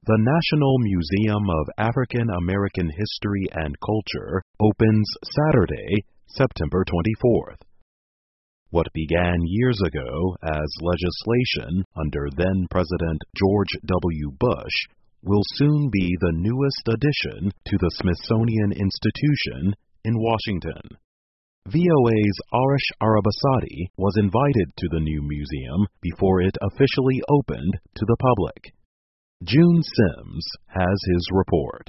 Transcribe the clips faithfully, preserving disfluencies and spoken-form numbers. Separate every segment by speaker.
Speaker 1: The National Museum of African American History and Culture opens Saturday, September twenty-fourth. What began years ago as legislation under then-President George W. Bush will soon be the newest addition to the Smithsonian Institution in Washington. V O A's Arish Arabasadi was invited to the new museum before it officially opened to the public. June Sims has his report.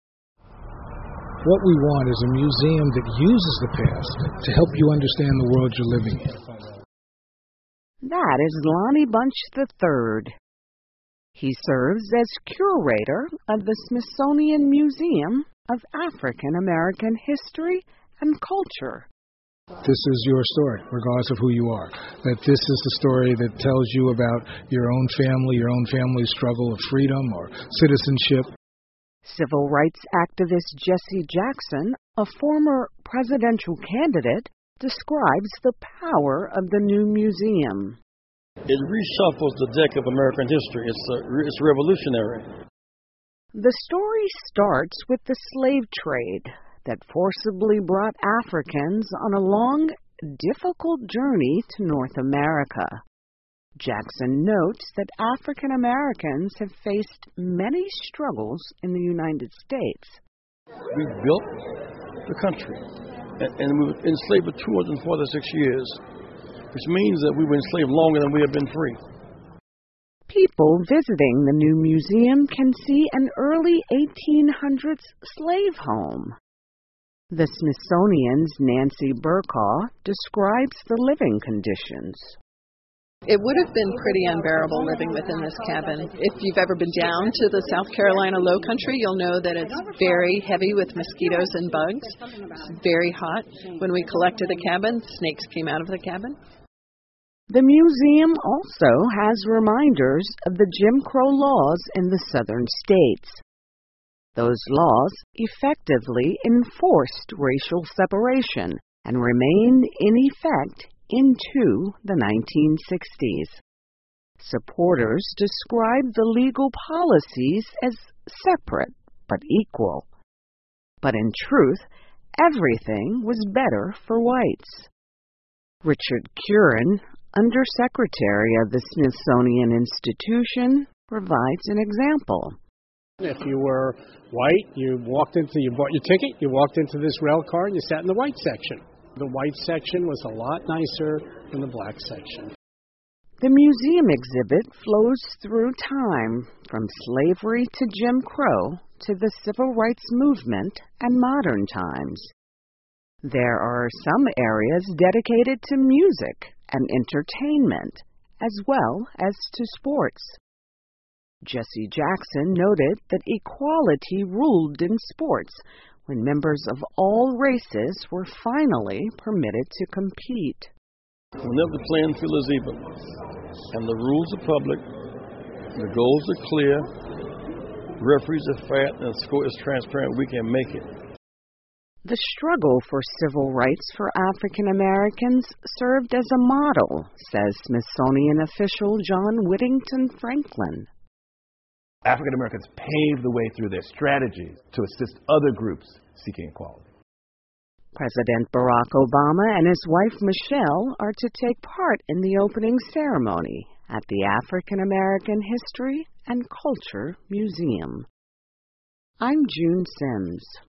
Speaker 2: What we want is a museum that uses the past to help you understand the world you're living in.
Speaker 3: That is Lonnie Bunch the third. He serves as curator of the Smithsonian Museum of African American History and Culture.
Speaker 2: This is your story, regardless of who you are. That this is the story that tells you about your own family, your own family's struggle of freedom or citizenship.
Speaker 3: Civil rights activist Jesse Jackson, a former presidential candidate, describes the power of the new museum.
Speaker 4: It reshuffles the deck of American history. It's, uh, it's revolutionary.
Speaker 3: The story starts with the slave trade that forcibly brought Africans on a long, difficult journey to North America. Jackson notes that African Americans have faced many struggles in the United States.
Speaker 4: We built the country, and, and we were enslaved for two hundred forty-six years, which means that we were enslaved longer than we have been free.
Speaker 3: People visiting the new museum can see an early eighteen hundreds slave home. The Smithsonian's Nancy Burkaw describes the living conditions.
Speaker 5: It would have been pretty unbearable living within this cabin. If you've ever been down to the South Carolina Low Country, you'll know that it's very heavy with mosquitoes and bugs. It's very hot. When we collected the cabin, snakes came out of the cabin.
Speaker 3: The museum also has reminders of the Jim Crow laws in the southern states. Those laws effectively enforced racial separation and remained in effect into the nineteen sixties. Supporters described the legal policies as separate but equal. But in truth, everything was better for whites. Richard Curran, Undersecretary of the Smithsonian Institution, provides an example.
Speaker 6: If you were white, you walked into, you bought your ticket, you walked into this rail car and you sat in the white section. The white section was a lot nicer than the black section.
Speaker 3: The museum exhibit flows through time, from slavery to Jim Crow to the civil rights movement and modern times. There are some areas dedicated to music and entertainment, as well as to sports. Jesse Jackson noted that equality ruled in sports when members of all races were finally permitted to compete.
Speaker 4: Whenever the playing field is even, and the rules are public, the goals are clear, referees are fair, and the score is transparent, we can make it.
Speaker 3: The struggle for civil rights for African Americans served as a model, says Smithsonian official John Whittington Franklin.
Speaker 7: African Americans paved the way through their strategies to assist other groups seeking equality.
Speaker 3: President Barack Obama and his wife Michelle are to take part in the opening ceremony at the African American History and Culture Museum. I'm June Sims.